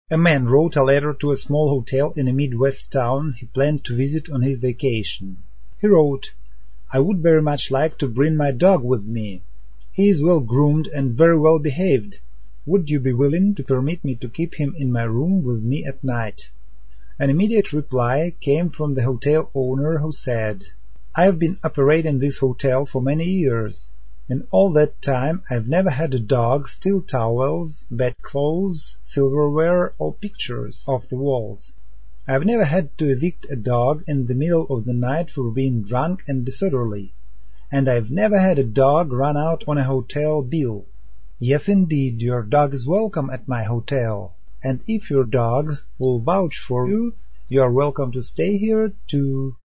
A man wrote a letter to a small hotel in a Midwest town he planned to visit on his vacation. He wrote, "I would very much like to bring my dog with me. He is well groomed and very well behaved. Would you be willing to permit me to keep him in my room with me at night?" An immediate reply came from the hotel owner, who said, "I have been operating this hotel for many years. In all that time I have never had a dog steal towels, bedclothes, silverware, or pictures off the walls. I have never had to evict a dog in the middle of the night for being drunk and disorderly, and I have never had a dog run out on a hotel bill. Yes, indeed, your dog is welcome at my hotel, and if your dog will vouch for you, you are welcome to stay here, too."